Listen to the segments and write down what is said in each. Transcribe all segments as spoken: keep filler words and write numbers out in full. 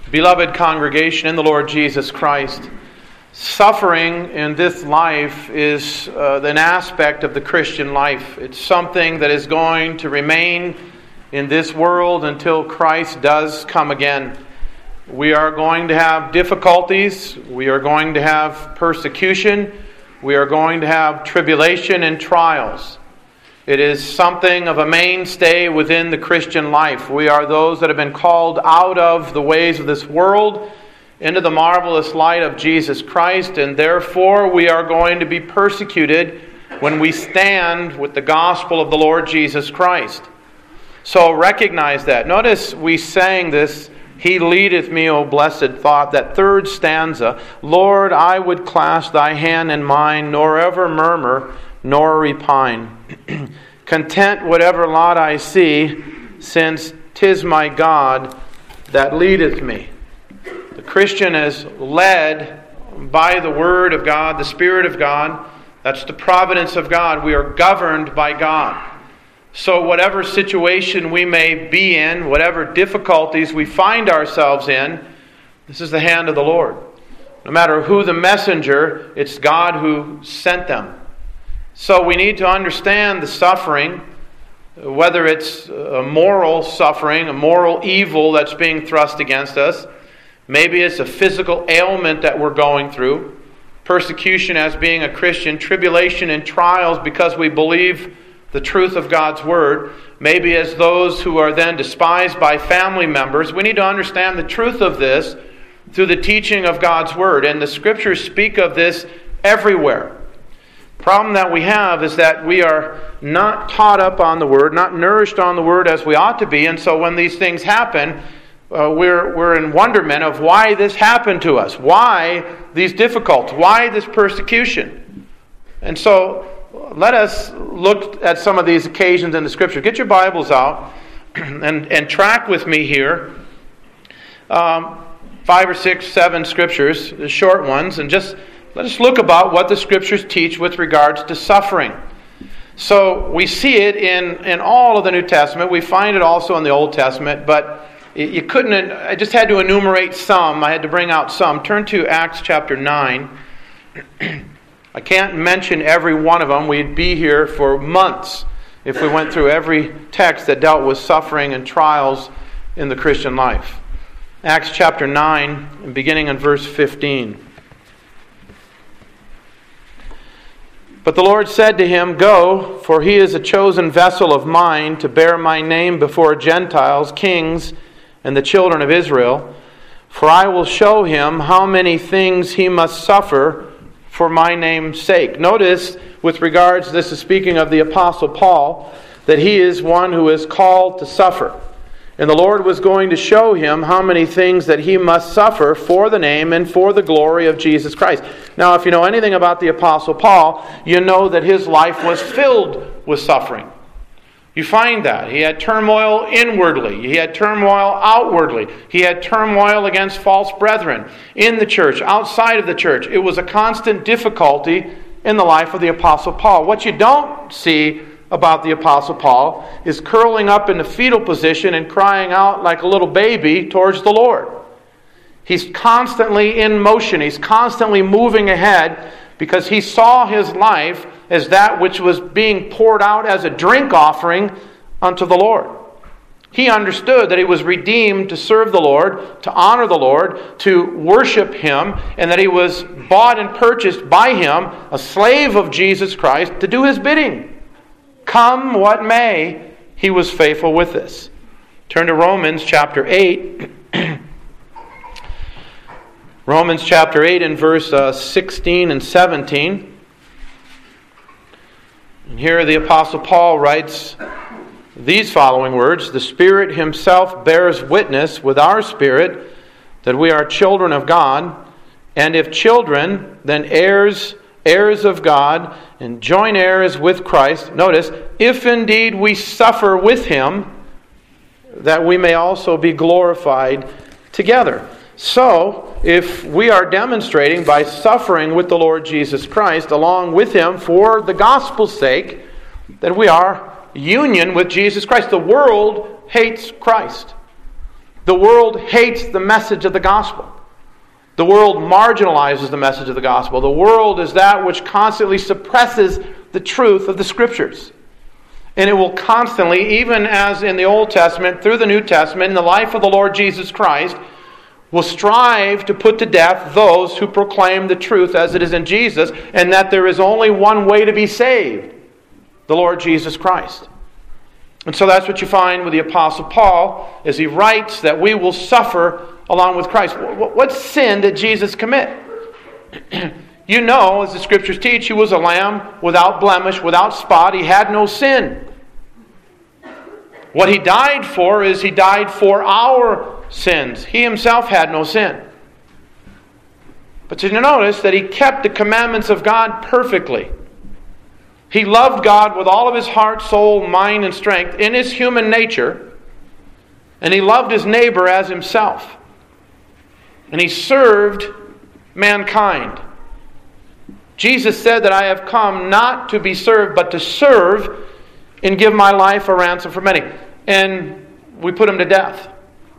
Beloved congregation in the Lord Jesus Christ, suffering in this life is uh, an aspect of the Christian life. It's something that is going to remain in this world until Christ does come again. We are going to have difficulties. We are going to have persecution. We are going to have tribulation and trials. It is something of a mainstay within the Christian life. We are those that have been called out of the ways of this world into the marvelous light of Jesus Christ, and therefore we are going to be persecuted when we stand with the gospel of the Lord Jesus Christ. So recognize that. Notice we sang this, "He leadeth me, O blessed thought," that third stanza. Lord, I would clasp thy hand in mine, nor ever murmur, nor repine. Content whatever lot I see, since 'tis my God that leadeth me. The Christian is led by the Word of God, the Spirit of God. That's the providence of God. We are governed by God. So whatever situation we may be in, whatever difficulties we find ourselves in, this is the hand of the Lord. No matter who the messenger, it's God who sent them. So we need to understand the suffering, whether it's a moral suffering, a moral evil that's being thrust against us. Maybe it's a physical ailment that we're going through. Persecution as being a Christian, tribulation and trials because we believe the truth of God's Word. Maybe as those who are then despised by family members. We need to understand the truth of this through the teaching of God's Word. And the Scriptures speak of this everywhere. Problem that we have is that we are not taught up on the Word, not nourished on the Word as we ought to be, and so when these things happen, uh, we're we're in wonderment of why this happened to us, why these difficulties, why this persecution. And so let us look at some of these occasions in the Scripture. Get your Bibles out and, and track with me here. Um, five or six, seven Scriptures, the short ones, and just let us look about what the Scriptures teach with regards to suffering. So we see it in, in all of the New Testament. We find it also in the Old Testament, but you couldn't, I just had to enumerate some. I had to bring out some. Turn to Acts chapter nine. I can't mention every one of them. We'd be here for months if we went through every text that dealt with suffering and trials in the Christian life. Acts chapter nine, beginning in verse fifteen. But the Lord said to him, Go, for he is a chosen vessel of mine to bear my name before Gentiles, kings, and the children of Israel. For I will show him how many things he must suffer for my name's sake. Notice, with regards, this is speaking of the Apostle Paul, that he is one who is called to suffer. And the Lord was going to show him how many things that he must suffer for the name and for the glory of Jesus Christ. Now, if you know anything about the Apostle Paul, you know that his life was filled with suffering. You find that. He had turmoil inwardly. He had turmoil outwardly. He had turmoil against false brethren in the church, outside of the church. It was a constant difficulty in the life of the Apostle Paul. What you don't see about the Apostle Paul is curling up in the fetal position and crying out like a little baby towards the Lord. He's constantly in motion. He's constantly moving ahead because he saw his life as that which was being poured out as a drink offering unto the Lord. He understood that he was redeemed to serve the Lord, to honor the Lord, to worship Him, and that he was bought and purchased by Him, a slave of Jesus Christ, to do His bidding. Come what may, he was faithful with this. Turn to Romans chapter eight. Romans chapter eight and verse uh, sixteen and seventeen. And here the Apostle Paul writes these following words. The Spirit Himself bears witness with our spirit that we are children of God. And if children, then heirs heirs of God, and joint heirs with Christ. Notice, if indeed we suffer with Him, that we may also be glorified together. So, if we are demonstrating by suffering with the Lord Jesus Christ, along with Him for the gospel's sake, that we are union with Jesus Christ. The world hates Christ. The world hates the message of the gospel. The world marginalizes the message of the gospel. The world is that which constantly suppresses the truth of the Scriptures. And it will constantly, even as in the Old Testament, through the New Testament, in the life of the Lord Jesus Christ, will strive to put to death those who proclaim the truth as it is in Jesus, and that there is only one way to be saved, the Lord Jesus Christ. And so that's what you find with the Apostle Paul, as he writes that we will suffer along with Christ. What sin did Jesus commit? You know, as the Scriptures teach, he was a lamb without blemish, without spot. He had no sin. What he died for is he died for our sins. He himself had no sin. But you notice that he kept the commandments of God perfectly. He loved God with all of his heart, soul, mind, and strength in his human nature. And he loved his neighbor as himself. And he served mankind. Jesus said that I have come not to be served, but to serve and give my life a ransom for many. And we put him to death.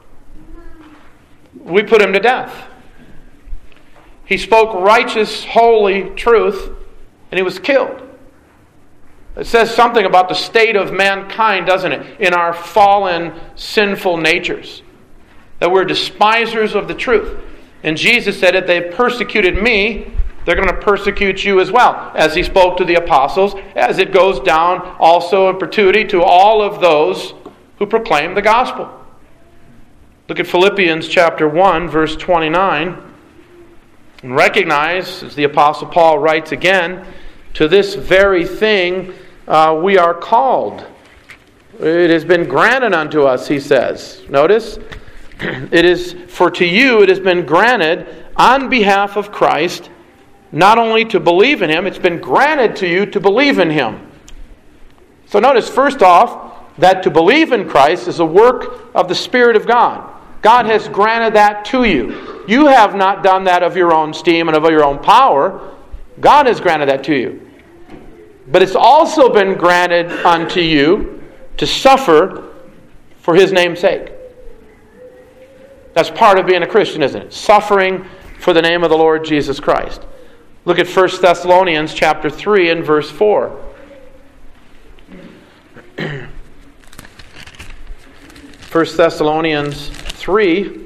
We put him to death. He spoke righteous, holy truth, and he was killed. It says something about the state of mankind, doesn't it? In our fallen, sinful natures. That we're despisers of the truth. And Jesus said, if they persecuted me, they're going to persecute you as well. As he spoke to the apostles, as it goes down also in perpetuity to all of those who proclaim the gospel. Look at Philippians chapter one, verse twenty-nine. And recognize, as the Apostle Paul writes again, to this very thing uh, we are called. It has been granted unto us, he says. Notice, it is for to you it has been granted on behalf of Christ, not only to believe in him, it's been granted to you to believe in him. So notice, first off, that to believe in Christ is a work of the Spirit of God. God has granted that to you. You have not done that of your own steam and of your own power. God has granted that to you. But it's also been granted unto you to suffer for his name's sake. That's part of being a Christian, isn't it? Suffering for the name of the Lord Jesus Christ. Look at First Thessalonians chapter three and verse four. First Thessalonians three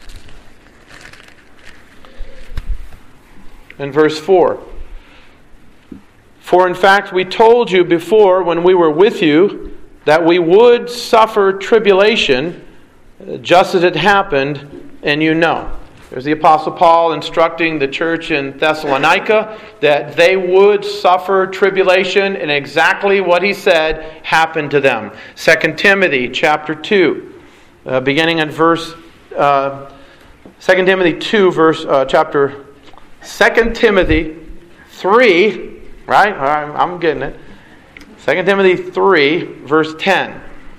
and verse four. For in fact we told you before when we were with you that we would suffer tribulation just as it happened, and you know. There's the Apostle Paul instructing the church in Thessalonica that they would suffer tribulation, and exactly what he said happened to them. Second Timothy chapter two, uh, beginning at verse uh, Second Timothy two, verse uh, chapter Second Timothy three, right? I'm getting it. Second Timothy three, verse ten.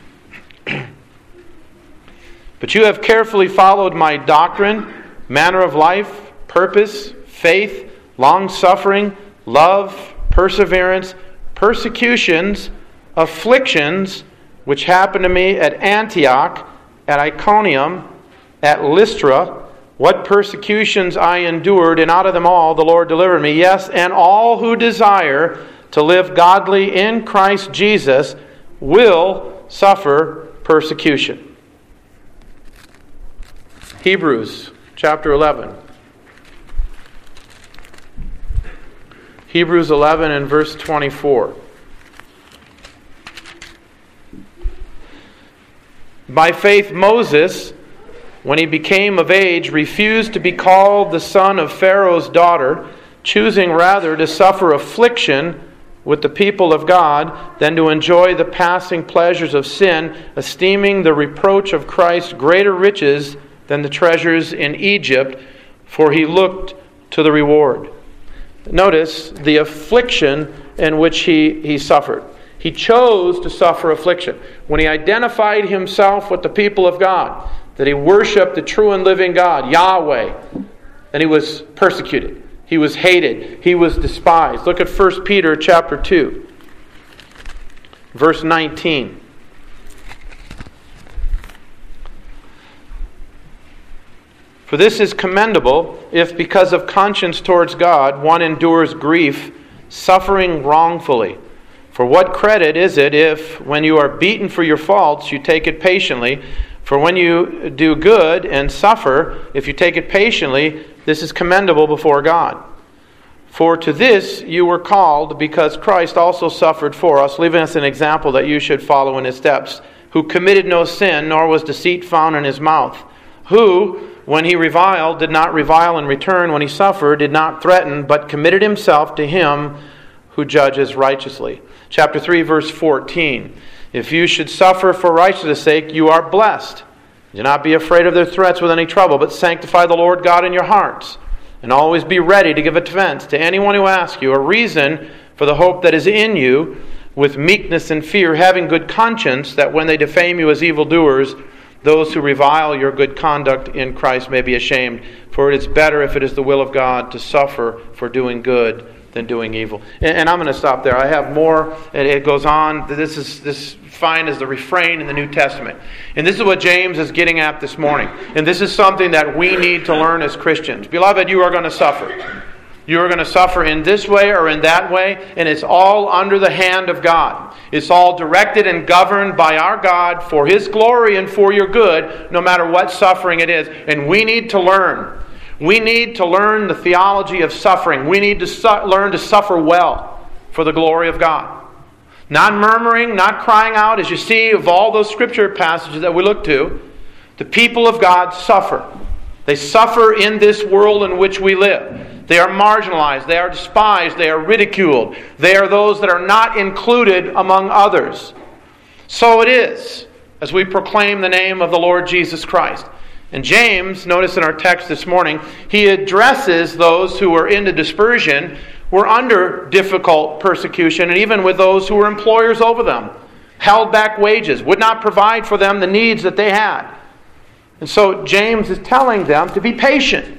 But you have carefully followed my doctrine, manner of life, purpose, faith, long-suffering, love, perseverance, persecutions, afflictions, which happened to me at Antioch, at Iconium, at Lystra, what persecutions I endured, and out of them all the Lord delivered me. Yes, and all who desire to live godly in Christ Jesus will suffer persecution. Hebrews chapter eleven. Hebrews eleven and verse twenty-four. By faith Moses, when he became of age, refused to be called the son of Pharaoh's daughter, choosing rather to suffer affliction with the people of God than to enjoy the passing pleasures of sin, esteeming the reproach of Christ greater riches than the treasures in Egypt, for he looked to the reward. Notice the affliction in which he, he suffered. He chose to suffer affliction. When he identified himself with the people of God, that he worshiped the true and living God, Yahweh, and he was persecuted. He was hated. He was despised. Look at First Peter chapter two, verse nineteen. For this is commendable, if because of conscience towards God one endures grief, suffering wrongfully. For what credit is it if, when you are beaten for your faults, you take it patiently? For when you do good and suffer, if you take it patiently, this is commendable before God. For to this you were called, because Christ also suffered for us, leaving us an example that you should follow in his steps, who committed no sin, nor was deceit found in his mouth, who, when he reviled, did not revile in return, when he suffered, did not threaten, but committed himself to him who judges righteously. Chapter three, verse fourteen. If you should suffer for righteousness' sake, you are blessed. Do not be afraid of their threats with any trouble, but sanctify the Lord God in your hearts. And always be ready to give offense to anyone who asks you a reason for the hope that is in you, with meekness and fear, having good conscience, that when they defame you as evildoers, those who revile your good conduct in Christ may be ashamed. For it is better, if it is the will of God, to suffer for doing good than doing evil. And, and I'm going to stop there. I have more. It, it goes on. This is this fine as the refrain in the New Testament. And this is what James is getting at this morning. And this is something that we need to learn as Christians. Beloved, you are going to suffer. You are going to suffer in this way or in that way, and it's all under the hand of God. It's all directed and governed by our God for His glory and for your good, no matter what suffering it is. And we need to learn. We need to learn the theology of suffering. We need to su- learn to suffer well for the glory of God. Not murmuring, not crying out, as you see of all those scripture passages that we look to. The people of God suffer. They suffer in this world in which we live. They are marginalized. They are despised. They are ridiculed. They are those that are not included among others. So it is as we proclaim the name of the Lord Jesus Christ. And James, notice in our text this morning, he addresses those who were into dispersion, were under difficult persecution, and even with those who were employers over them, held back wages, would not provide for them the needs that they had. And so James is telling them to be patient.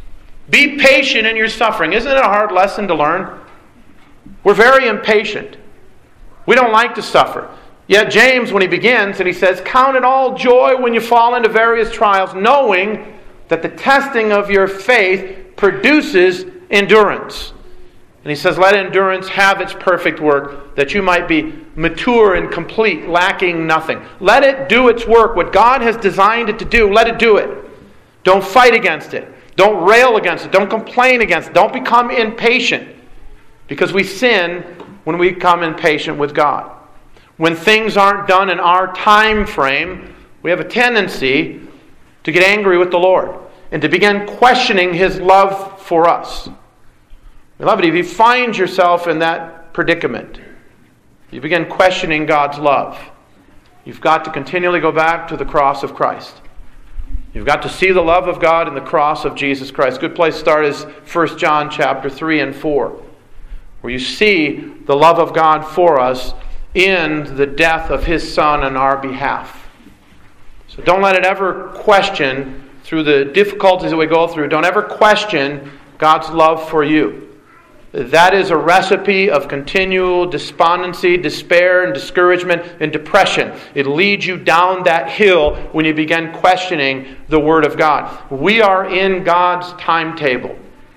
Be patient in your suffering. Isn't it a hard lesson to learn? We're very impatient. We don't like to suffer. Yet James, when he begins, and he says, count it all joy when you fall into various trials, knowing that the testing of your faith produces endurance. And he says, let endurance have its perfect work, that you might be mature and complete, lacking nothing. Let it do its work. What God has designed it to do, let it do it. Don't fight against it. Don't rail against it. Don't complain against it. Don't become impatient. Because we sin when we become impatient with God. When things aren't done in our time frame, we have a tendency to get angry with the Lord and to begin questioning His love for us. Beloved, if you find yourself in that predicament, you begin questioning God's love, you've got to continually go back to the cross of Christ. You've got to see the love of God in the cross of Jesus Christ. Good place to start is First John chapter three and four, where you see the love of God for us in the death of His Son on our behalf. So don't let it ever question, through the difficulties that we go through, don't ever question God's love for you. That is a recipe of continual despondency, despair, and discouragement and depression. It leads you down that hill when you begin questioning the Word of God. We are in God's timetable.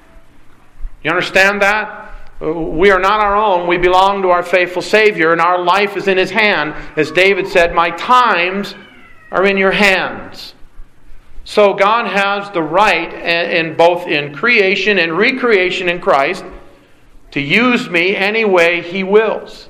You understand that? We are not our own. We belong to our faithful Savior, and our life is in His hand. As David said, my times are in your hands. So God has the right, in both in creation and recreation in Christ, to use me any way He wills.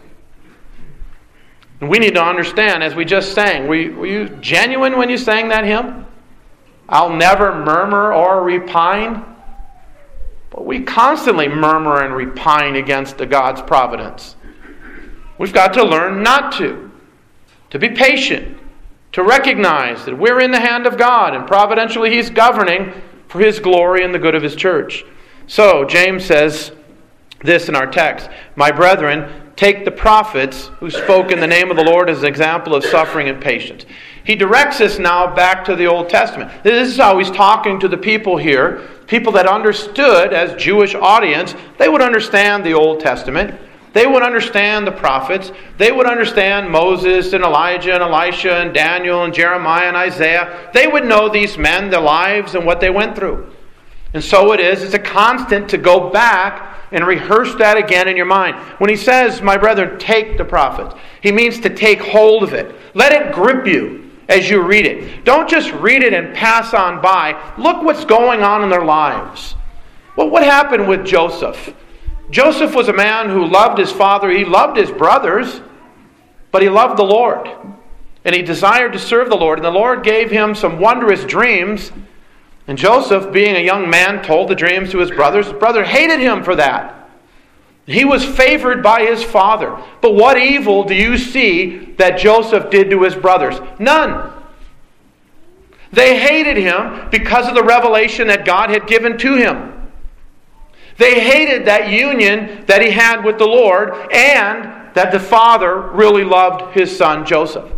And we need to understand, as we just sang, were you, were you genuine when you sang that hymn? I'll never murmur or repine. But we constantly murmur and repine against the God's providence. We've got to learn not to. To be patient. To recognize that we're in the hand of God, and providentially He's governing for His glory and the good of His church. So, James says this in our text, my brethren, take the prophets who spoke in the name of the Lord as an example of suffering and patience. He directs us now back to the Old Testament. This is how he's talking to the people here, people that understood as Jewish audience. They would understand the Old Testament. They would understand the prophets. They would understand Moses and Elijah and Elisha and Daniel and Jeremiah and Isaiah. They would know these men, their lives, and what they went through. And so it is. It's a constant to go back and rehearse that again in your mind. When he says, my brethren, take the prophets, he means to take hold of it. Let it grip you as you read it. Don't just read it and pass on by. Look what's going on in their lives. Well, what happened with Joseph? Joseph was a man who loved his father. He loved his brothers, but he loved the Lord. And he desired to serve the Lord. And the Lord gave him some wondrous dreams. And Joseph, being a young man, told the dreams to his brothers. His brother hated him for that. He was favored by his father. But what evil do you see that Joseph did to his brothers? None. They hated him because of the revelation that God had given to him. They hated that union that he had with the Lord, and that the father really loved his son Joseph.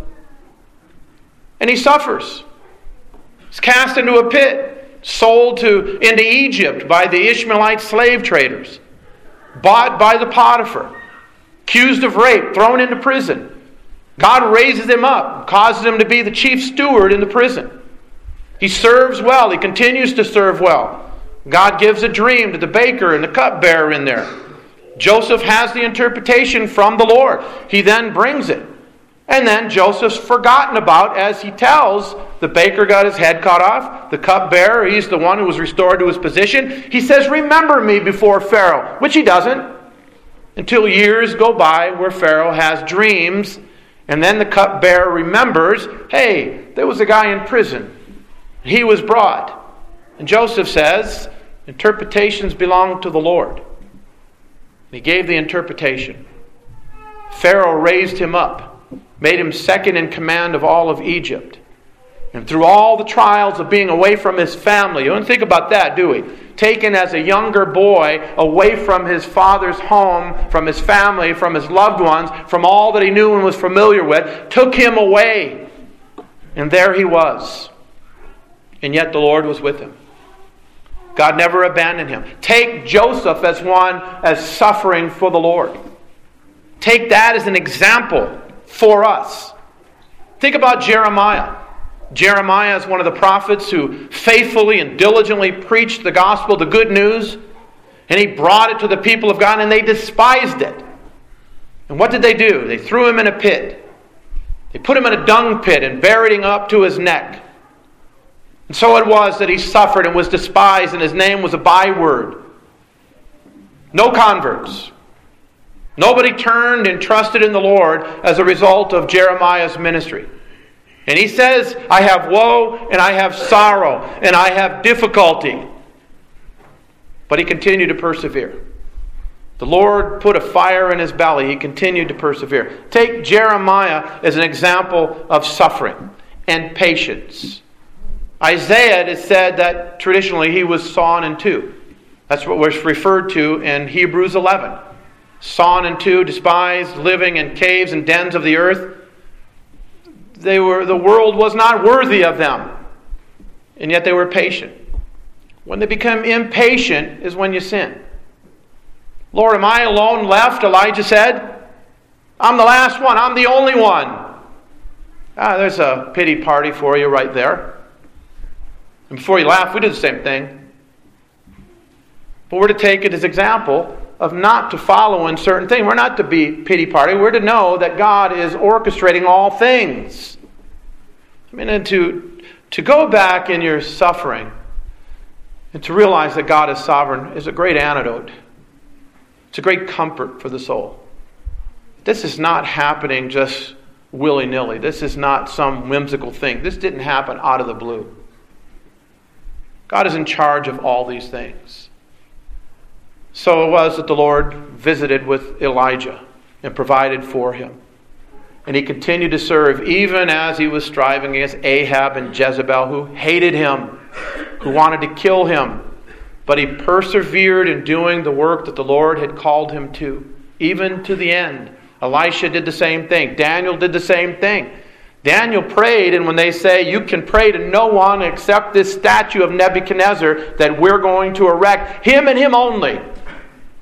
And he suffers. He's cast into a pit, sold to into Egypt by the Ishmaelite slave traders, bought by the Potiphar, accused of rape, thrown into prison. God raises him up, causes him to be the chief steward in the prison. He serves well. He continues to serve well. God gives a dream to the baker and the cupbearer in there. Joseph has the interpretation from the Lord. He then brings it. And then Joseph's forgotten about as he tells the baker got his head cut off. The cupbearer, he's the one who was restored to his position. He says, remember me before Pharaoh, which he doesn't. Until years go by where Pharaoh has dreams. And then the cupbearer remembers, hey, there was a guy in prison. He was brought. And Joseph says, interpretations belong to the Lord. He gave the interpretation. Pharaoh raised him up, made him second in command of all of Egypt. And through all the trials of being away from his family, you don't think about that, do we? Taken as a younger boy away from his father's home, from his family, from his loved ones, from all that he knew and was familiar with, took him away. And there he was. And yet the Lord was with him. God never abandoned him. Take Joseph as one as suffering for the Lord. Take that as an example for us. Think about Jeremiah. Jeremiah is one of the prophets who faithfully and diligently preached the gospel, the good news, and he brought it to the people of God, and they despised it. And what did they do? They threw him in a pit. They put him in a dung pit and buried him up to his neck. And so it was that he suffered and was despised, and his name was a byword. No converts. Nobody turned and trusted in the Lord as a result of Jeremiah's ministry. And he says, I have woe and I have sorrow and I have difficulty. But he continued to persevere. The Lord put a fire in his belly. He continued to persevere. Take Jeremiah as an example of suffering and patience. Isaiah, it is said that traditionally he was sawn in two. That's what was referred to in Hebrews eleven. Sawn in two, despised, living in caves and dens of the earth. They were, the world was not worthy of them. And yet they were patient. When they become impatient is when you sin. Lord, am I alone left? Elijah said. I'm the last one. I'm the only one. Ah, there's a pity party for you right there. And before you laugh, we do the same thing. But we're to take it as example of not to follow in certain things. We're not to be pity party. We're to know that God is orchestrating all things. I mean, and to, to go back in your suffering and to realize that God is sovereign is a great antidote. It's a great comfort for the soul. This is not happening just willy-nilly. This is not some whimsical thing. This didn't happen out of the blue. God is in charge of all these things. So it was that the Lord visited with Elijah and provided for him. And he continued to serve even as he was striving against Ahab and Jezebel, who hated him, who wanted to kill him. But he persevered in doing the work that the Lord had called him to, even to the end. Elisha did the same thing. Daniel did the same thing. Daniel prayed, and when they say, you can pray to no one except this statue of Nebuchadnezzar that we're going to erect, him and him only.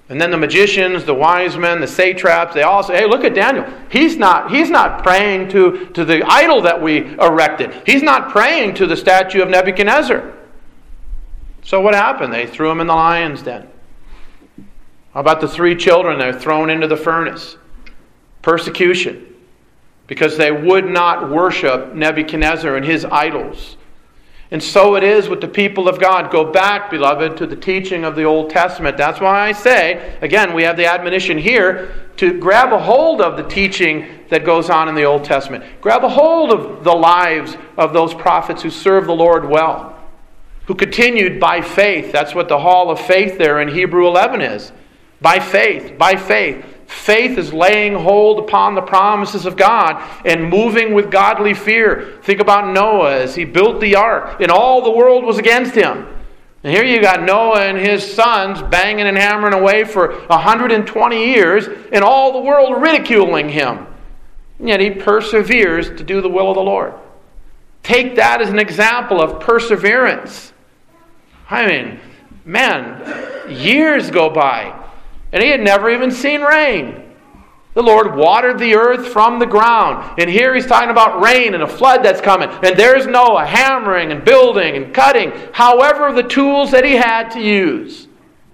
And then the magicians, the wise men, the satraps, they all say, hey, look at Daniel. He's not, he's not praying to, to the idol that we erected. He's not praying to the statue of Nebuchadnezzar. So what happened? They threw him in the lion's den. How about the three children that are thrown into the furnace? Persecution. Because they would not worship Nebuchadnezzar and his idols. And so it is with the people of God. Go back, beloved, to the teaching of the Old Testament. That's why I say, again, we have the admonition here to grab a hold of the teaching that goes on in the Old Testament. Grab a hold of the lives of those prophets who served the Lord well, who continued by faith. That's what the hall of faith there in Hebrew eleven is. By faith, by faith. Faith is laying hold upon the promises of God and moving with godly fear. Think about Noah as he built the ark and all the world was against him. And here you got Noah and his sons banging and hammering away for one hundred twenty years and all the world ridiculing him. And yet he perseveres to do the will of the Lord. Take that as an example of perseverance. I mean, man, years go by. And he had never even seen rain. The Lord watered the earth from the ground. And here he's talking about rain and a flood that's coming. And there's Noah hammering and building and cutting. However, the tools that he had to use.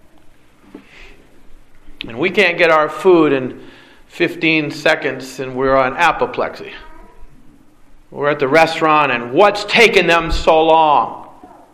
And we can't get our food in fifteen seconds and we're on apoplexy. We're at the restaurant and what's taken them so long?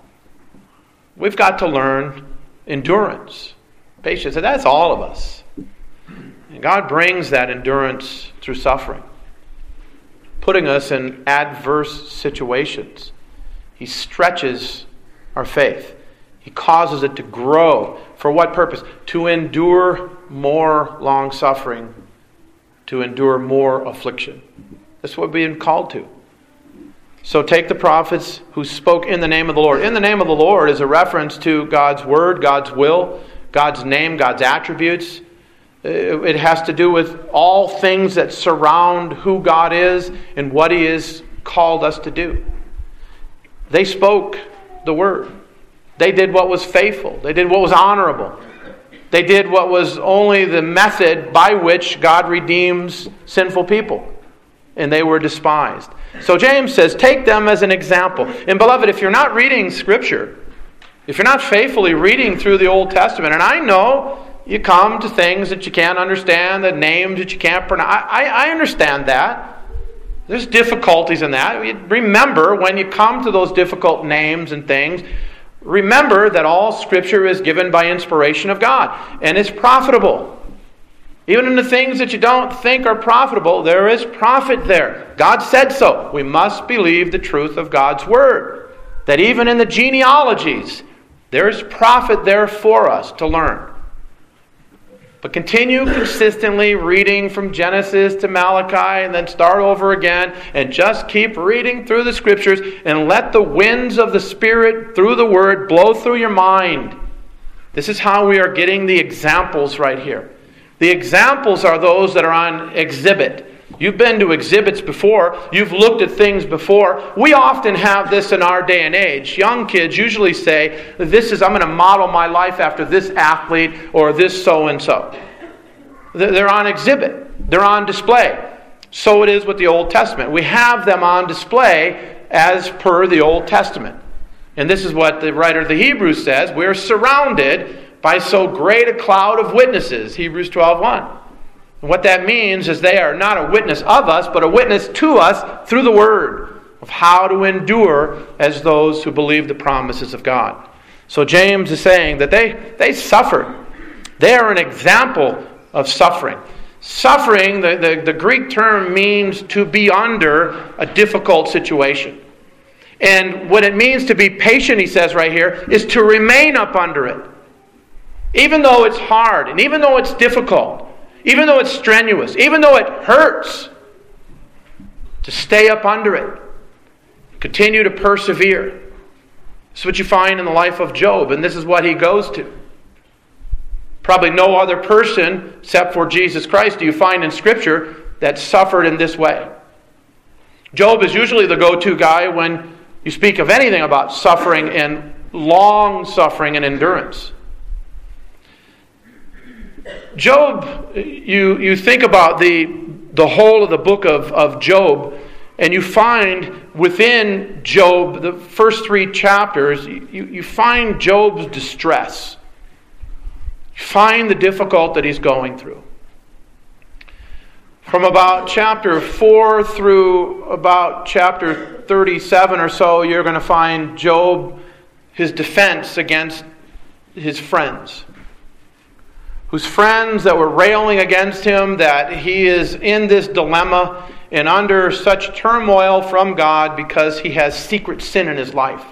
We've got to learn endurance. Patience, and that's all of us. And God brings that endurance through suffering, putting us in adverse situations. He stretches our faith. He causes it to grow. For what purpose? To endure more long suffering, to endure more affliction. That's what we're being called to. So take the prophets who spoke in the name of the Lord. In the name of the Lord is a reference to God's word, God's will, God's name, God's attributes. It has to do with all things that surround who God is and what He has called us to do. They spoke the word. They did what was faithful. They did what was honorable. They did what was only the method by which God redeems sinful people. And they were despised. So James says, take them as an example. And beloved, if you're not reading Scripture, if you're not faithfully reading through the Old Testament, and I know you come to things that you can't understand, the names that you can't pronounce. I, I understand that. There's difficulties in that. Remember, when you come to those difficult names and things, remember that all Scripture is given by inspiration of God, and it's profitable. Even in the things that you don't think are profitable, there is profit there. God said so. We must believe the truth of God's Word. That even in the genealogies, there's profit there for us to learn. But continue consistently reading from Genesis to Malachi and then start over again and just keep reading through the Scriptures and let the winds of the Spirit through the Word blow through your mind. This is how we are getting the examples right here. The examples are those that are on exhibit. You've been to exhibits before. You've looked at things before. We often have this in our day and age. Young kids usually say, "This is I'm going to model my life after this athlete or this so-and-so." They're on exhibit. They're on display. So it is with the Old Testament. We have them on display as per the Old Testament. And this is what the writer of the Hebrews says. We're surrounded by so great a cloud of witnesses. Hebrews twelve one. And what that means is they are not a witness of us, but a witness to us through the Word of how to endure as those who believe the promises of God. So James is saying that they, they suffered. They are an example of suffering. Suffering, the, the, the Greek term means to be under a difficult situation. And what it means to be patient, he says right here, is to remain up under it. Even though it's hard, and even though it's difficult, even though it's strenuous, even though it hurts, to stay up under it. Continue to persevere. This is what you find in the life of Job, and this is what he goes to. Probably no other person, except for Jesus Christ, do you find in Scripture that suffered in this way. Job is usually the go-to guy when you speak of anything about suffering and long suffering and endurance. Job, you, you think about the, the whole of the book of, of Job, and you find within Job, the first three chapters, you, you find Job's distress. You find the difficulty that he's going through. From about chapter four through about chapter thirty-seven or so, you're going to find Job, his defense against his friends. Whose friends that were railing against him, that he is in this dilemma and under such turmoil from God because he has secret sin in his life.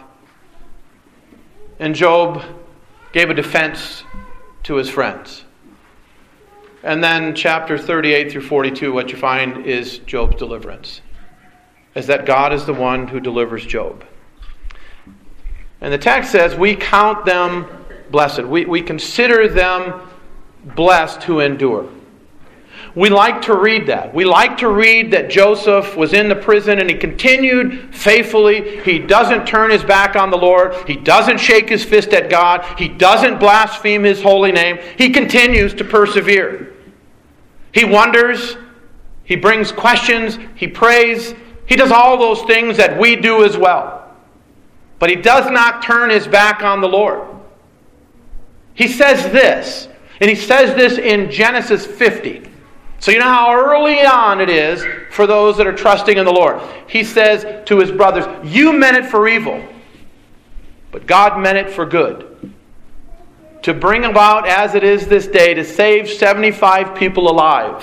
And Job gave a defense to his friends. And then chapter thirty-eight through forty-two, what you find is Job's deliverance. Is that God is the one who delivers Job. And the text says, we count them blessed. We, we consider them blessed who endure. We like to read that. We like to read that Joseph was in the prison and he continued faithfully. He doesn't turn his back on the Lord. He doesn't shake his fist at God. He doesn't blaspheme His holy name. He continues to persevere. He wonders. He brings questions. He prays. He does all those things that we do as well. But he does not turn his back on the Lord. He says this, and he says this in Genesis fifty. So you know how early on it is for those that are trusting in the Lord. He says to his brothers, you meant it for evil, but God meant it for good. To bring about as it is this day, to save seventy-five people alive.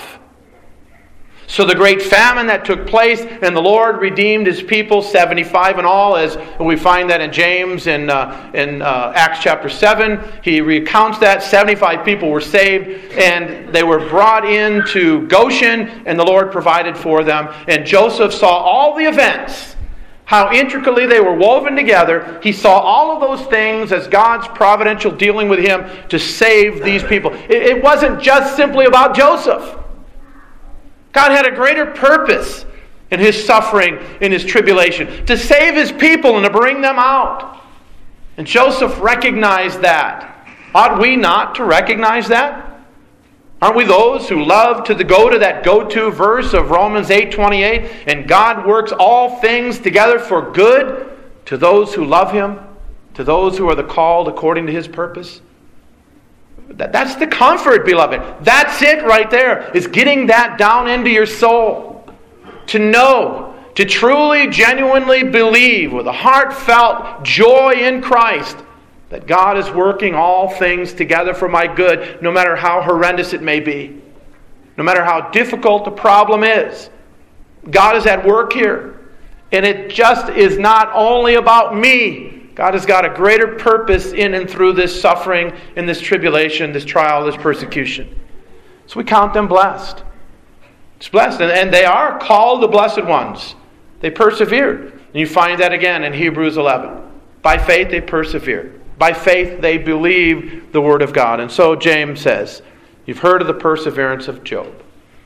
So the great famine that took place, and the Lord redeemed His people, seventy-five in all, as we find that in James in, uh, in uh, Acts chapter seven. He recounts that seventy-five people were saved, and they were brought into Goshen, and the Lord provided for them. And Joseph saw all the events, how intricately they were woven together. He saw all of those things as God's providential dealing with him to save these people. It, it wasn't just simply about Joseph. God had a greater purpose in His suffering, in His tribulation, to save His people and to bring them out. And Joseph recognized that. Ought we not to recognize that? Aren't we those who love to go to that go-to verse of Romans eight twenty-eight? And God works all things together for good to those who love Him, to those who are the called according to His purpose. That's the comfort, beloved. That's it right there, is getting that down into your soul. To know, to truly, genuinely believe with a heartfelt joy in Christ that God is working all things together for my good, no matter how horrendous it may be. No matter how difficult the problem is. God is at work here. And it just is not only about me. God has got a greater purpose in and through this suffering, in this tribulation, this trial, this persecution. So we count them blessed. It's blessed. And, and they are called the blessed ones. They persevered. And you find that again in Hebrews eleven. By faith they persevered. By faith they believed the word of God. And so James says, you've heard of the perseverance of Job.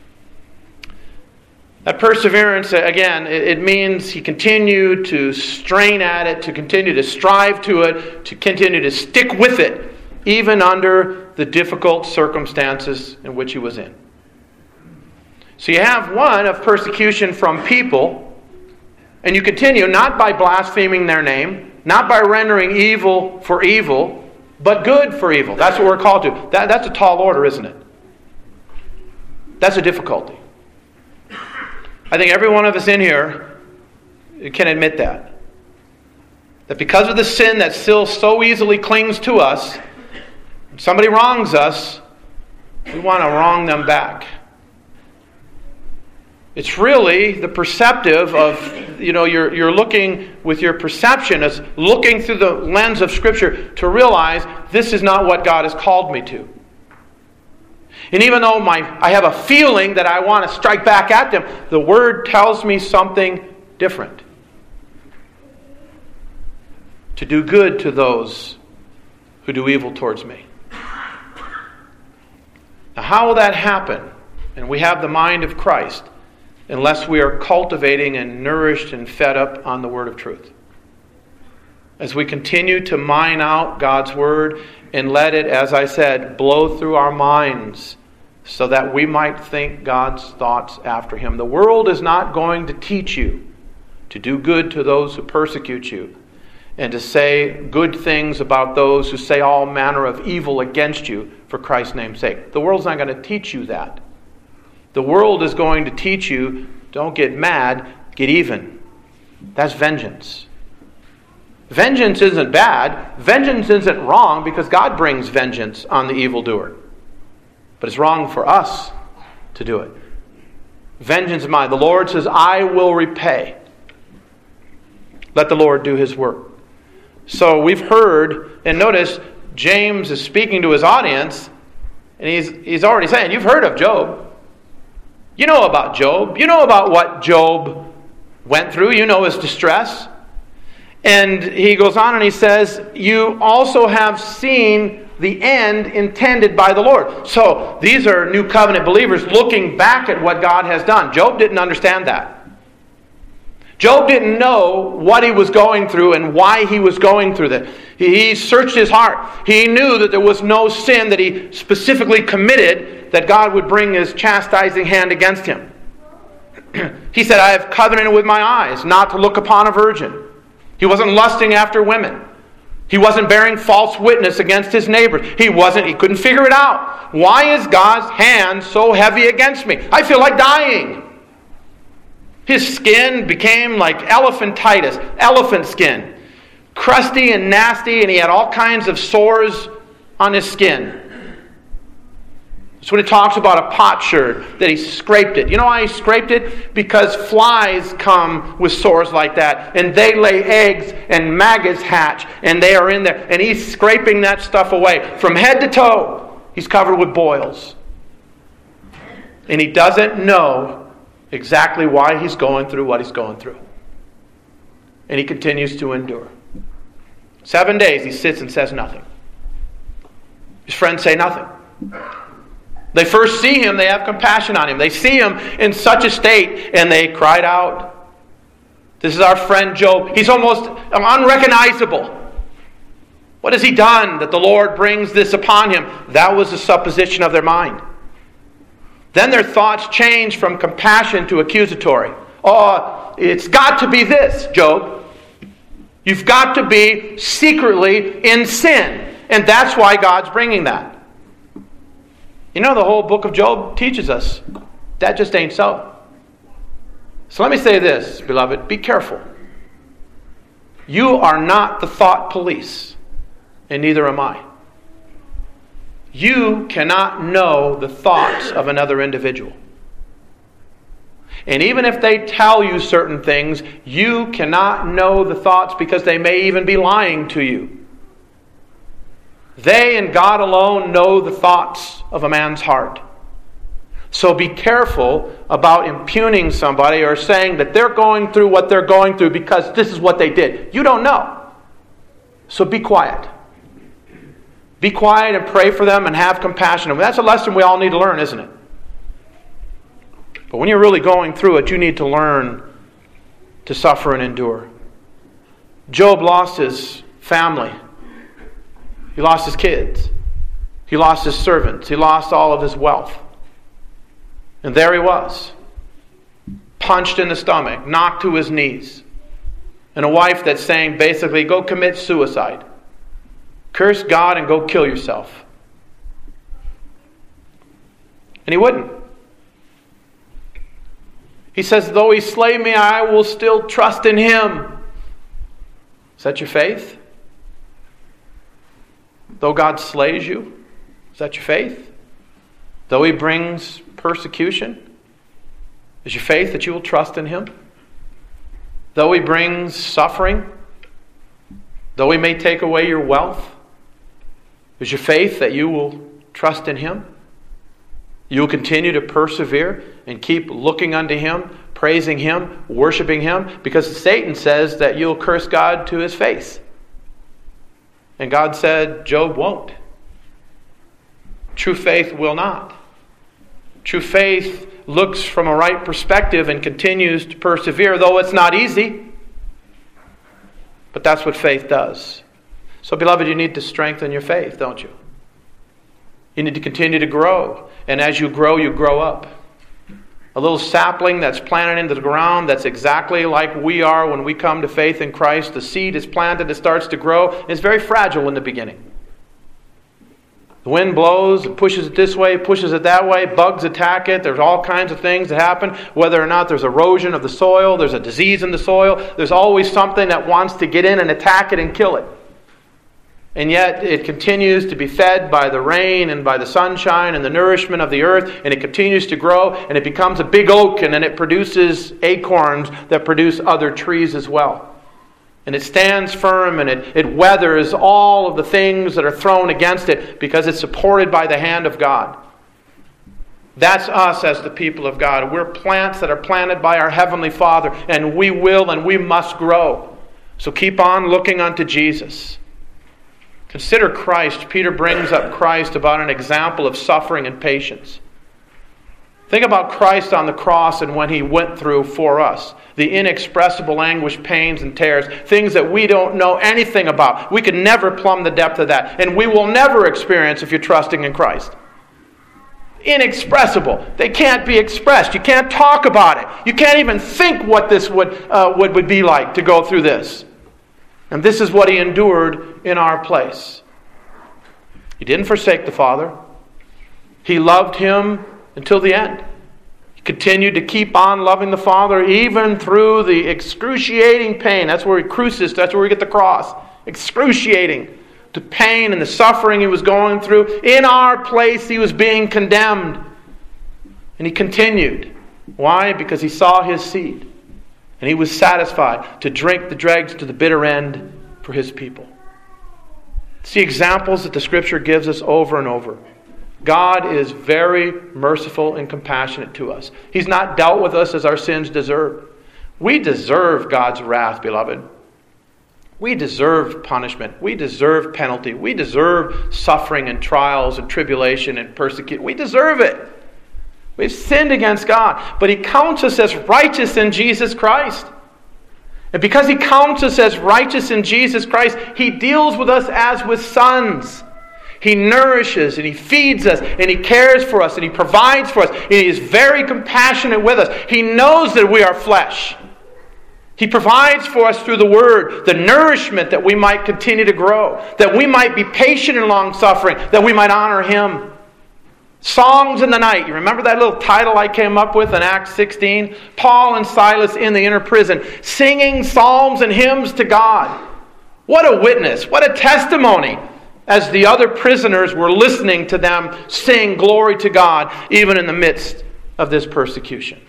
That perseverance, again, it means he continued to strain at it, to continue to strive to it, to continue to stick with it, even under the difficult circumstances in which he was in. So you have one of persecution from people, and you continue not by blaspheming their name, not by rendering evil for evil, but good for evil. That's what we're called to. That, that's a tall order, isn't it? That's a difficulty. I think every one of us in here can admit that. That because of the sin that still so easily clings to us, when somebody wrongs us, we want to wrong them back. It's really the perceptive of, you know, you're, you're looking with your perception as looking through the lens of Scripture to realize this is not what God has called me to. And even though my I have a feeling that I want to strike back at them, the Word tells me something different. To do good to those who do evil towards me. Now, how will that happen? And we have the mind of Christ unless we are cultivating and nourished and fed up on the Word of truth. As we continue to mine out God's Word and let it, as I said, blow through our minds so that we might think God's thoughts after Him. The world is not going to teach you to do good to those who persecute you and to say good things about those who say all manner of evil against you for Christ's name's sake. The world's not going to teach you that. The world is going to teach you, don't get mad, get even. That's vengeance. Vengeance isn't bad. Vengeance isn't wrong because God brings vengeance on the evildoer. But it's wrong for us to do it. Vengeance is mine. The Lord says, I will repay. Let the Lord do His work. So we've heard, and notice James is speaking to his audience, and he's, he's already saying, you've heard of Job. You know about Job. You know about what Job went through. You know his distress. And he goes on and he says, you also have seen the end intended by the Lord. So these are new covenant believers looking back at what God has done. Job didn't understand that. Job didn't know what he was going through and why he was going through that. He searched his heart. He knew that there was no sin that he specifically committed that God would bring His chastising hand against him. He said, I have covenanted with my eyes not to look upon a virgin. He wasn't lusting after women. He wasn't bearing false witness against his neighbors. He wasn't, he couldn't figure it out. Why is God's hand so heavy against me? I feel like dying. His skin became like elephantitis, elephant skin. Crusty and nasty, and he had all kinds of sores on his skin. That's when it talks about a potsherd, that he scraped it. You know why he scraped it? Because flies come with sores like that, and they lay eggs, and maggots hatch, and they are in there. And he's scraping that stuff away. From head to toe, he's covered with boils. And he doesn't know exactly why he's going through what he's going through. And he continues to endure. Seven days he sits and says nothing. His friends say nothing. They first see him, they have compassion on him. They see him in such a state, and they cried out. This is our friend Job. He's almost unrecognizable. What has he done that the Lord brings this upon him? That was the supposition of their mind. Then their thoughts changed from compassion to accusatory. Oh, it's got to be this, Job. You've got to be secretly in sin. And that's why God's bringing that. You know, the whole book of Job teaches us that just ain't so. So let me say this, beloved. Be careful. You are not the thought police, and neither am I. You cannot know the thoughts of another individual. And even if they tell you certain things, you cannot know the thoughts because they may even be lying to you. They and God alone know the thoughts of a man's heart. So be careful about impugning somebody or saying that they're going through what they're going through because this is what they did. You don't know. So be quiet. Be quiet and pray for them and have compassion. That's a lesson we all need to learn, isn't it? But when you're really going through it, you need to learn to suffer and endure. Job lost his family. He lost his kids. He lost his servants. He lost all of his wealth. And there he was, punched in the stomach, knocked to his knees. And a wife that's saying basically, go commit suicide. Curse God and go kill yourself. And he wouldn't. He says, though he slay me, I will still trust in him. Is that your faith? Though God slays you, is that your faith? Though he brings persecution, is your faith that you will trust in him? Though he brings suffering, though he may take away your wealth, is your faith that you will trust in him? You will continue to persevere and keep looking unto him, praising him, worshiping him, because Satan says that you'll curse God to his face. And God said, Job won't. True faith will not. True faith looks from a right perspective and continues to persevere, though it's not easy. But that's what faith does. So, beloved, you need to strengthen your faith, don't you? You need to continue to grow. And as you grow, you grow up. A little sapling that's planted into the ground, that's exactly like we are when we come to faith in Christ. The seed is planted, it starts to grow. It's very fragile in the beginning. The wind blows, it pushes it this way, pushes it that way, bugs attack it. There's all kinds of things that happen. Whether or not there's erosion of the soil, there's a disease in the soil, there's always something that wants to get in and attack it and kill it. And yet it continues to be fed by the rain and by the sunshine and the nourishment of the earth, and it continues to grow, and it becomes a big oak, and then it produces acorns that produce other trees as well. And it stands firm, and it, it weathers all of the things that are thrown against it because it's supported by the hand of God. That's us as the people of God. We're plants that are planted by our Heavenly Father, and we will and we must grow. So keep on looking unto Jesus. Consider Christ. Peter brings up Christ about an example of suffering and patience. Think about Christ on the cross and when He went through for us. The inexpressible anguish, pains, and tears. Things that we don't know anything about. We could never plumb the depth of that. And we will never experience if you're trusting in Christ. Inexpressible. They can't be expressed. You can't talk about it. You can't even think what this would, uh, would, would be like to go through this. And this is what He endured in our place. He didn't forsake the Father. He loved Him until the end. He continued to keep on loving the Father even through the excruciating pain. That's where He crucis, that's where we get the cross. Excruciating. The pain and the suffering He was going through. In our place He was being condemned. And He continued. Why? Because He saw His seed. And He was satisfied to drink the dregs to the bitter end for His people. See examples that the Scripture gives us over and over. God is very merciful and compassionate to us. He's not dealt with us as our sins deserve. We deserve God's wrath, beloved. We deserve punishment. We deserve penalty. We deserve suffering and trials and tribulation and persecution. We deserve it. We've sinned against God, but He counts us as righteous in Jesus Christ. And because He counts us as righteous in Jesus Christ, He deals with us as with sons. He nourishes and He feeds us and He cares for us and He provides for us. And He is very compassionate with us. He knows that we are flesh. He provides for us through the Word the nourishment that we might continue to grow, that we might be patient and long-suffering, that we might honor Him. Songs in the night. You remember that little title I came up with in Acts sixteen? Paul and Silas in the inner prison, singing psalms and hymns to God. What a witness. What a testimony as the other prisoners were listening to them sing glory to God even in the midst of this persecution.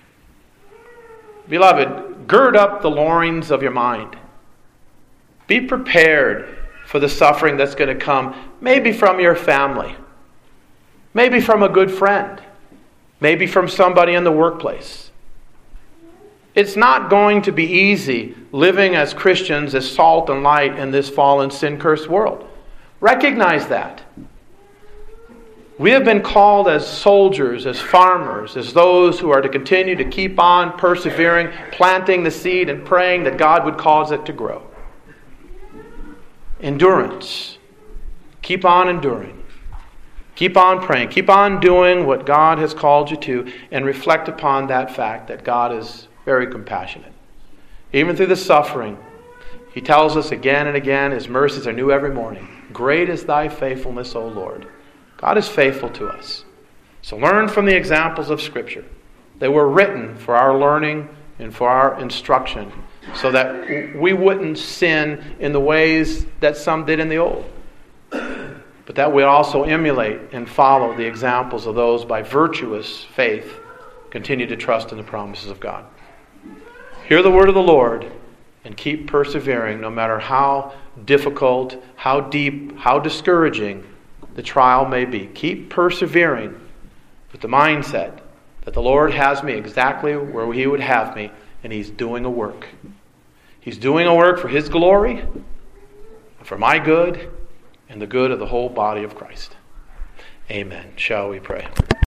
Beloved, gird up the loins of your mind. Be prepared for the suffering that's going to come, maybe from your family. Maybe from a good friend. Maybe from somebody in the workplace. It's not going to be easy living as Christians, as salt and light in this fallen, sin-cursed world. Recognize that. We have been called as soldiers, as farmers, as those who are to continue to keep on persevering, planting the seed and praying that God would cause it to grow. Endurance. Keep on enduring. Keep on praying. Keep on doing what God has called you to, and reflect upon that fact that God is very compassionate. Even through the suffering, He tells us again and again, His mercies are new every morning. Great is Thy faithfulness, O Lord. God is faithful to us. So learn from the examples of Scripture. They were written for our learning and for our instruction, so that we wouldn't sin in the ways that some did in the old. But that we also emulate and follow the examples of those by virtuous faith continue to trust in the promises of God. Hear the word of the Lord and keep persevering no matter how difficult, how deep, how discouraging the trial may be. Keep persevering with the mindset that the Lord has me exactly where He would have me, and He's doing a work. He's doing a work for His glory, for my good, and the good of the whole body of Christ. Amen. Shall we pray?